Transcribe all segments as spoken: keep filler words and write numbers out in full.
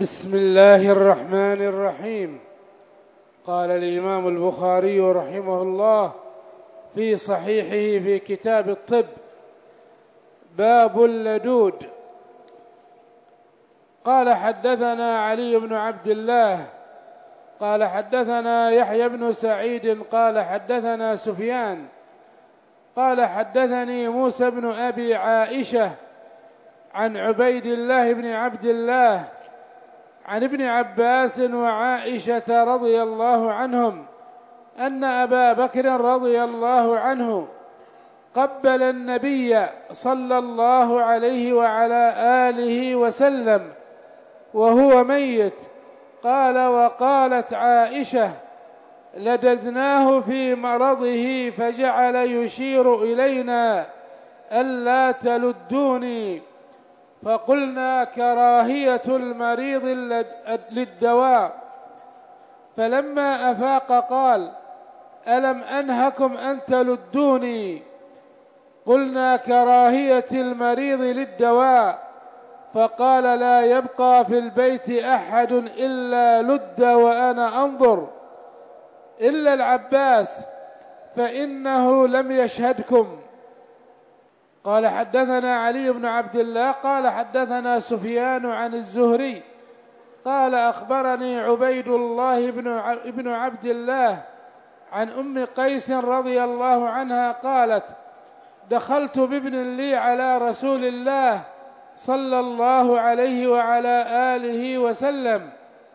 بسم الله الرحمن الرحيم. قال الإمام البخاري رحمه الله في صحيحه في كتاب الطب: باب اللدود. قال حدثنا علي بن عبد الله قال حدثنا يحيى بن سعيد قال حدثنا سفيان قال حدثني موسى بن أبي عائشة عن عبيد الله بن عبد الله عن ابن عباس وعائشة رضي الله عنهم أن أبا بكر رضي الله عنه قبل النبي صلى الله عليه وعلى آله وسلم وهو ميت. قال: وقالت عائشة: لددناه في مرضه فجعل يشير إلينا ألا تلدوني، فقلنا: كراهية المريض للدواء. فلما أفاق قال: ألم أنهكم أن تلدوني؟ قلنا: كراهية المريض للدواء. فقال: لا يبقى في البيت أحد إلا لد وأنا أنظر، إلا العباس فإنه لم يشهدكم. قال حدثنا علي بن عبد الله قال حدثنا سفيان عن الزهري قال أخبرني عبيد الله بن عبد الله عن أم قيس رضي الله عنها قالت: دخلت بابن لي على رسول الله صلى الله عليه وعلى آله وسلم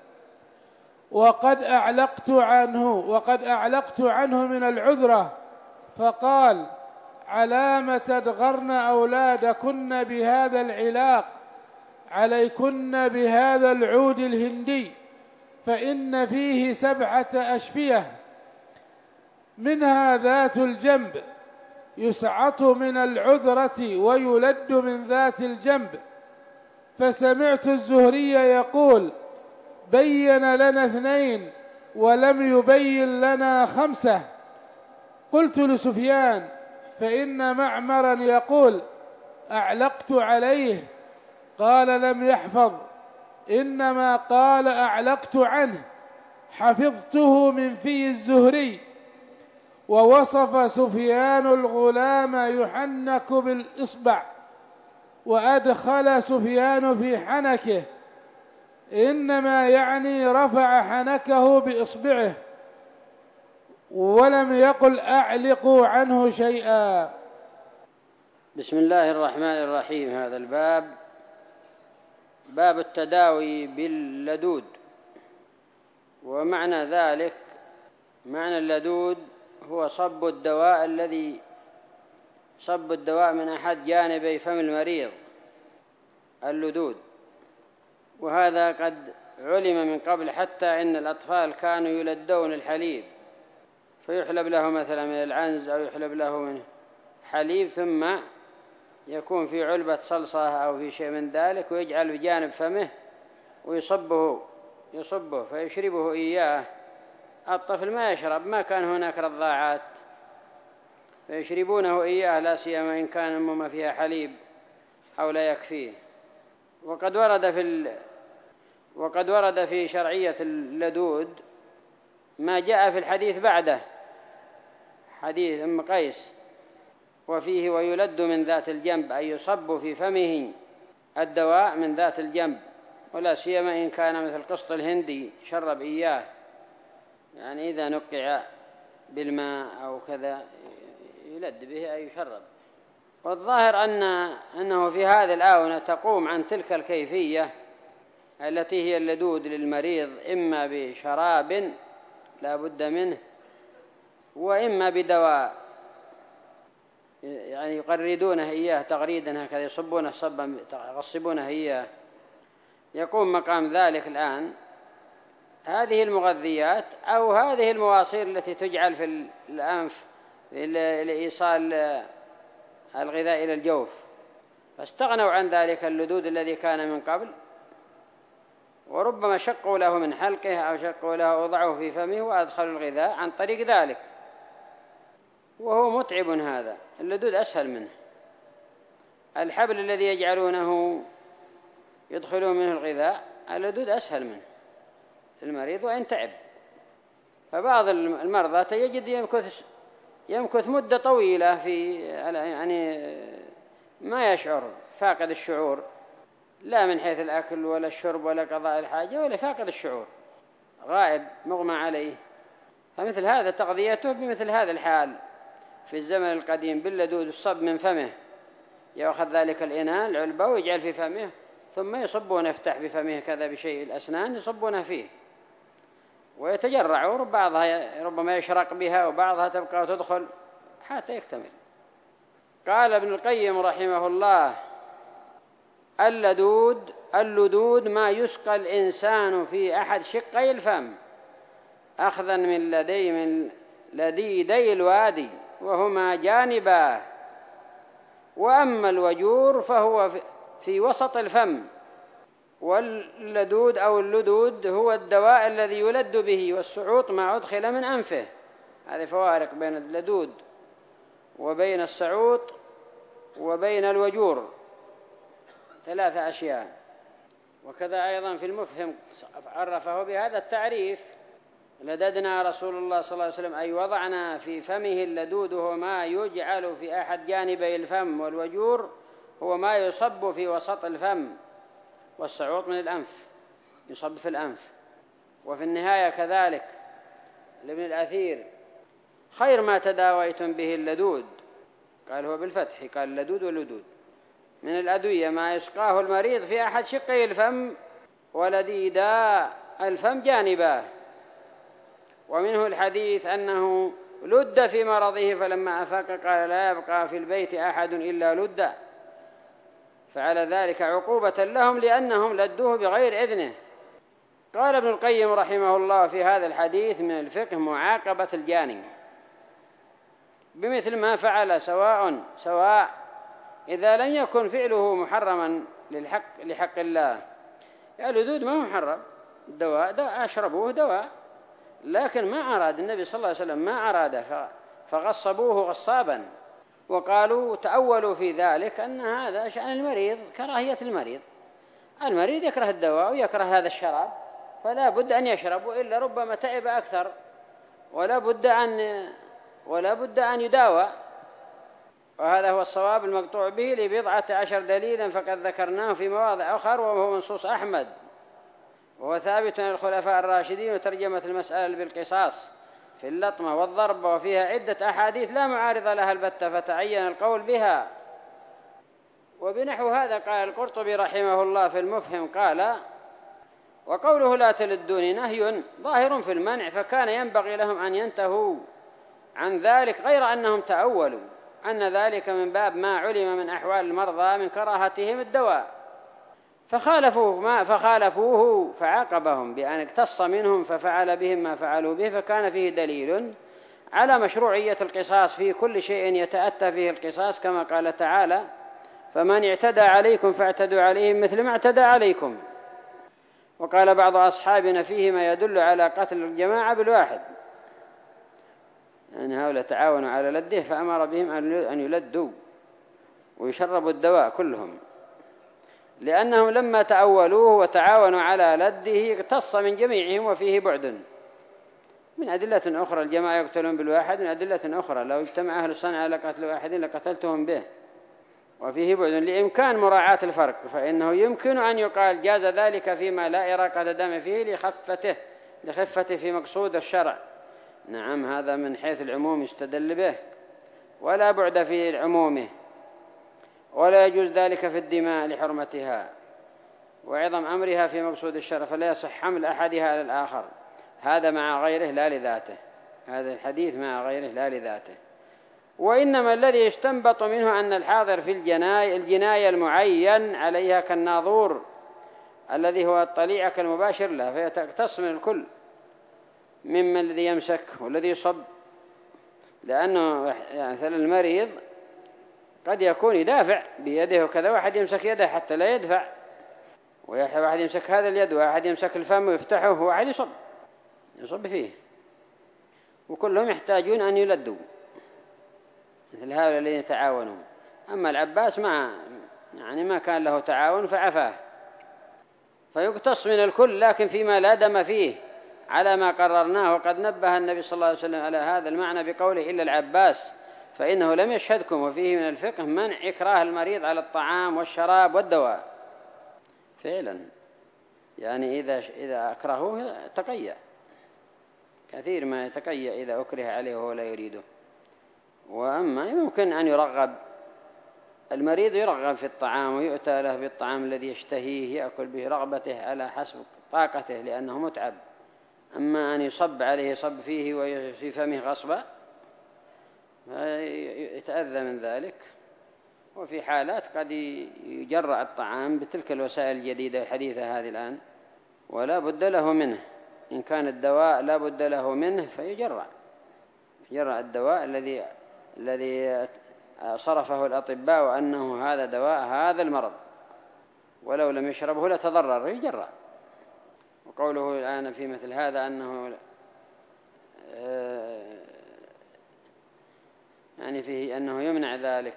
وقد أعلقت عنه وقد أعلقت عنه من العذرة، فقال: علام تدغرن أولادكن بهذا العلاق؟ عليكن بهذا العود الهندي، فإن فيه سبعة أشفية، منها ذات الجنب يسعط من العذرة ويلد من ذات الجنب. فسمعت الزهري يقول: بين لنا اثنين ولم يبين لنا خمسة. قلت لسفيان: فإن معمرا يقول: أعلقت عليه. قال: لم يحفظ، إنما قال أعلقت عنه، حفظته من في الزهري. ووصف سفيان الغلام يحنك بالإصبع، وأدخل سفيان في حنكه، إنما يعني رفع حنكه بإصبعه، ولم يقل أعلقوا عنه شيئا. بسم الله الرحمن الرحيم. هذا الباب باب التداوي باللدود. ومعنى ذلك، معنى اللدود هو صب الدواء الذي صب الدواء من أحد جانبي فم المريض، اللدود. وهذا قد علم من قبل، حتى إن الأطفال كانوا يلدون الحليب، فيحلب له مثلا من العنز أو يحلب له من حليب، ثم يكون في علبة صلصة أو في شيء من ذلك، ويجعل بجانب فمه ويصبه يصبه فيشربه إياه. الطفل ما يشرب، ما كان هناك رضاعات، فيشربونه إياه، لا سيما إن كان أمه فيها حليب أو لا يكفيه. وقد ورد في ال... وقد ورد في شرعية اللدود ما جاء في الحديث بعده، حديث أم قيس، وفيه: ويلد من ذات الجنب، أي يصب في فمه الدواء من ذات الجنب، ولا سيما إن كان مثل قسط الهندي شرب إياه، يعني إذا نقع بالماء أو كذا يلد به أي يشرب. والظاهر أن أنه في هذه الآونة تقوم عن تلك الكيفية التي هي اللدود للمريض، إما بشراب لا بد منه، وإما بدواء يعني يقردونه إياه تغريدا، هكذا يصبونه صبا يغصبونه إياه. يقوم مقام ذلك الآن هذه المغذيات أو هذه المواصير التي تجعل في الأنف لإيصال الغذاء إلى الجوف، فاستغنوا عن ذلك اللدود الذي كان من قبل، وربما شقوا له من حلقه أو شقوا له وضعوه في فمه وأدخلوا الغذاء عن طريق ذلك، وهو متعب. هذا اللدود أسهل منه. الحبل الذي يجعلونه يدخلون منه الغذاء اللدود أسهل منه المريض وإن تعب. فبعض المرضى يجد يمكث يمكث مدة طويلة في يعني ما يشعر، فاقد الشعور، لا من حيث الأكل ولا الشرب ولا قضاء الحاجة، ولا فاقد الشعور، غائب مغمى عليه. فمثل هذا تغذيته بمثل هذا الحال في الزمن القديم باللدود، الصب من فمه، يأخذ ذلك الإناء العلبة ويجعل في فمه، ثم يصبون، يفتح بفمه كذا بشيء الأسنان يصبون فيه ويتجرع، بعضها ربما يشرق بها وبعضها تبقى وتدخل حتى يكتمل. قال ابن القيم رحمه الله: اللدود اللدود ما يسقى الإنسان في أحد شقي الفم أخذا من لدي من لديدي الوادي وهما جانباه، وأما الوجور فهو في وسط الفم. واللدود أو اللدود هو الدواء الذي يلد به، والسعوط ما أدخل من أنفه. هذه فوارق بين اللدود وبين السعوط وبين الوجور، ثلاثة أشياء. وكذا أيضا في المفهم عرفه بهذا التعريف: لددنا رسول الله صلى الله عليه وسلم أي وضعنا في فمه اللدود هو ما يجعل في أحد جانبي الفم، والوجور هو ما يصب في وسط الفم، والسعوط من الأنف يصب في الأنف. وفي النهاية كذلك لابن الأثير: خير ما تداويتم به اللدود، قال هو بالفتح، قال اللدود واللدود، من الأدوية ما يسقاه المريض في أحد شقي الفم ولديدا الفم جانباه. ومنه الحديث أنه لد في مرضه فلما أفاق قال: لا يبقى في البيت أحد إلا لد، فعلى ذلك عقوبة لهم لأنهم لدوه بغير إذنه. قال ابن القيم رحمه الله: في هذا الحديث من الفقه معاقبة الجاني بمثل ما فعل، سواء سواء إذا لم يكن فعله محرما للحق لحق الله. يعني اللدود ما هو محرم، الدواء دواء أشربوه دواء، لكن ما أراد النبي صلى الله عليه وسلم ما أراد فغصبوه غصابا، وقالوا تأولوا في ذلك أن هذا شأن المريض، كراهية المريض. المريض يكره الدواء ويكره هذا الشراب، فلا بد أن يشرب، وإلا ربما تعب أكثر، ولا بد أن ولا بد أن يداوى. وهذا هو الصواب المقطوع به لبضعة عشر دليلا فقد ذكرناه في مواضع أخرى، وهو منصوص أحمد، وهو ثابت عن الخلفاء الراشدين. وترجمة المسألة بالقصاص في اللطمة والضربة، وفيها عدة أحاديث لا معارض لها البتة، فتعين القول بها. وبنحو هذا قال القرطبي رحمه الله في المفهم، قال: وقوله لا تلدوني نهي ظاهر في المنع، فكان ينبغي لهم أن ينتهوا عن ذلك، غير أنهم تأولوا أن ذلك من باب ما علم من أحوال المرضى من كراهتهم الدواء، فخالفوه ما فخالفوه فعاقبهم بأن اقتص منهم ففعل بهم ما فعلوا به، فكان فيه دليل على مشروعية القصاص في كل شيء يتأتى فيه القصاص، كما قال تعالى: فمن اعتدى عليكم فاعتدوا عليهم مثل ما اعتدى عليكم. وقال بعض أصحابنا فيه ما يدل على قتل الجماعة بالواحد، يعني هؤلاء تعاونوا على لده فأمر بهم أن يلدوا ويشربوا الدواء كلهم، لأنهم لما تأولوه وتعاونوا على لده اقتص من جميعهم، وفيه بعد من أدلة أخرى. الجماعة يقتلون بالواحد من أدلة أخرى، لو اجتمع أهل الصنعة على قتل واحد لقتلتهم به، وفيه بعد لإمكان مراعاة الفرق، فإنه يمكن أن يقال جاز ذلك فيما لا إراقة دم فيه لخفته لخفته في مقصود الشرع. نعم، هذا من حيث العموم يستدل به، ولا بعد في عمومه، ولا يجوز ذلك في الدماء لحرمتها وعظم أمرها في مقصود الشرع، فلا يصح حمل أحدها على الآخر. هذا مع غيره لا لذاته، هذا الحديث مع غيره لا لذاته. وإنما الذي يستنبط منه أن الحاضر في الجناية الجناية المعين عليها كالناظور الذي هو الطليعة كالمباشر له، فيتقتص من الكل مما الذي يمسك والذي يصب، لأنه يعني مثل المريض قد يكون يدافع بيده وكذا، واحد يمسك يده حتى لا يدفع، وواحد يمسك هذا اليد، وواحد يمسك الفم ويفتحه، وواحد يصب يصب فيه، وكلهم يحتاجون أن يلدوا مثل هؤلاء الذين تعاونوا. أما العباس ما يعني ما كان له تعاون فعفاه، فيقتص من الكل، لكن فيما لا دم فيه على ما قررناه. وقد نبه النبي صلى الله عليه وسلم على هذا المعنى بقوله إلا العباس فإنه لم يشهدكم. وفيه من الفقه منع إكراه المريض على الطعام والشراب والدواء. فعلا يعني إذا إذا أكرهوه تقيأ، كثير ما يتقيأ إذا أكره عليه وهو لا يريده. وأما يمكن أن يرغب المريض، يرغب في الطعام ويؤتى له بالطعام الذي يشتهيه يأكل به رغبته على حسب طاقته لأنه متعب. أما أن يصب عليه صب فيه وفي فمه غصبا يتأذى من ذلك. وفي حالات قد يجرع الطعام بتلك الوسائل الجديدة الحديثة هذه الآن ولا بد له منه. إن كان الدواء لا بد له منه فيجرع، يجرع الدواء الذي الذي صرفه الأطباء وأنه هذا دواء هذا المرض، ولو لم يشربه لتضرر يجرع. وقوله الآن في مثل هذا أنه يعني فيه أنه يمنع ذلك،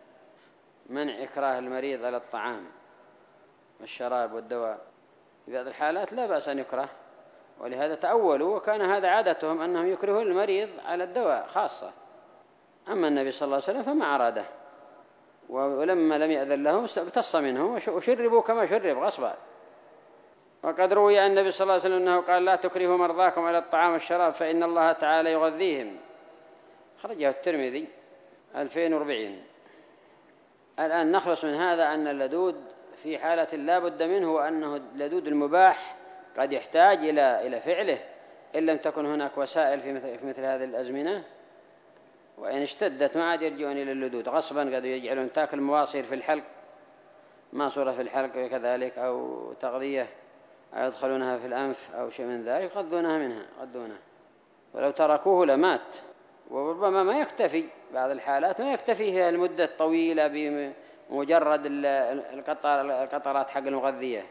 منع إكراه المريض على الطعام والشراب والدواء. في بعض الحالات لا بأس أن يكره، ولهذا تأولوا وكان هذا عادتهم أنهم يكرهون المريض على الدواء خاصة. أما النبي صلى الله عليه وسلم فما أراده، ولما لم يأذن لهم اقتص منهم وشربوا كما شرب غصبا. وقد روي عن النبي صلى الله عليه وسلم أنه قال لا تكرهوا مرضاكم على الطعام والشراب فإن الله تعالى يغذيهم. خرجه الترمذي ألفين وأربعين. الآن نخلص من هذا أن اللدود في حالة لا بد منه، وأنه اللدود المباح قد يحتاج إلى إلى فعله إن لم تكن هناك وسائل في مثل, في مثل هذه الأزمنة. وإن اشتدت ما عاد يرجعون إلى اللدود غصبا، قد يجعلون تاكل مواصير في الحلق، ماسورة في الحلق كذلك، أو تغذية أو يدخلونها في الأنف أو شيء من ذلك يقضونها منها قضونها. ولو تركوه لمات. وربما ما يكتفي بعض الحالات ما يكتفي هي المدة الطويلة بمجرد القطرات حق المغذية،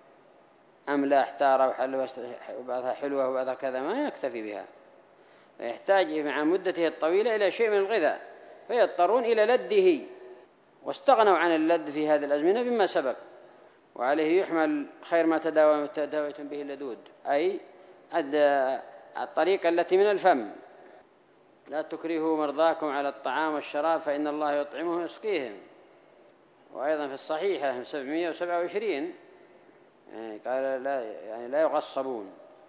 أملاح تارة وحلوة وبعضها حلوة وبعضها كذا، ما يكتفي بها، يحتاج مع مدته الطويلة إلى شيء من الغذاء، فيضطرون إلى لده. واستغنوا عن اللد في هذه الأزمنة بما سبق. وعليه يحمل خير ما تداويتم به اللدود، أي الطريقة التي من الفم. لا تكرهوا مرضاكم على الطعام والشراب فإن الله يطعمهم ويسقيهم. وأيضا في الصحيحة سبعمائة وسبعة وعشرين يعني قال لا يعني لا يغصبون.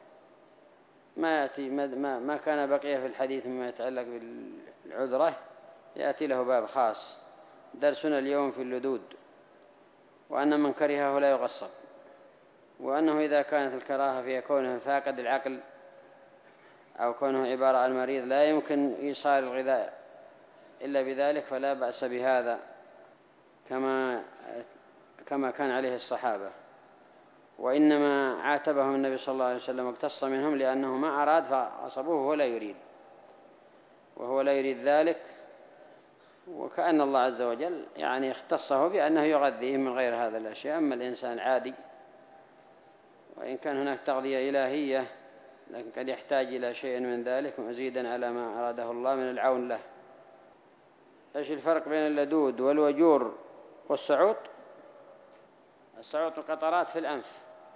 ما يأتي ما ما كان بقية في الحديث مما يتعلق بالعذرة يأتي له باب خاص. درسنا اليوم في اللدود، وأن من كرهه لا يغصب، وأنه إذا كانت الكراهة في كونه فاقد العقل أو كونه عبارة عن مريض لا يمكن إيصال الغذاء إلا بذلك فلا بأس بهذا، كما كما كان عليه الصحابة. وإنما عاتبهم النبي صلى الله عليه وسلم واقتص منهم لأنه ما أراد فعصبوه وهو لا يريد وهو لا يريد ذلك. وكأن الله عز وجل يعني اختصه بأنه يغذيه من غير هذا الأشياء. أما الإنسان عادي، وإن كان هناك تغذية إلهية لكن قد يحتاج إلى شيء من ذلك مزيدا على ما أراده الله من العون له. إيش الفرق بين اللدود والوجور والسعوط؟ السعوط قطرات في الأنف،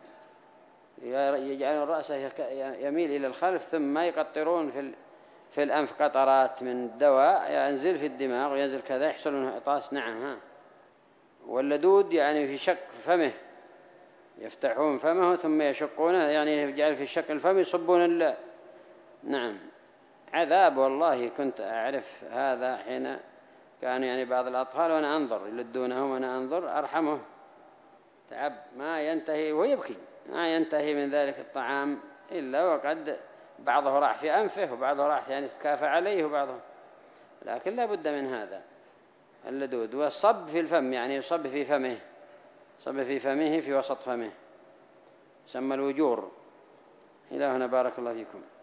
يجعلون رأسه يميل إلى الخلف ثم يقطرون في في الأنف قطرات من الدواء ينزل في الدماغ وينزل كذا يحصل منه عطاس. نعم ها. واللدود يعني في شق فمه، يفتحون فمه ثم يشقونه، يعني يجعل في شق الفم يصبون ال... نعم عذاب. والله كنت أعرف هذا حين كانوا يعني بعض الأطفال وأنا أنظر يلدونهم وأنا أنظر أرحمه، تعب ما ينتهي ويبكي، ما ينتهي من ذلك الطعام إلا وقد بعضه راح في أنفه وبعضه راح يعني تكافى عليه وبعضه، لكن لا بد من هذا اللدود. والصب في الفم يعني يصب في فمه، صب في فمه في وسط فمه، سمى الوجور. إلى هنا بارك الله فيكم.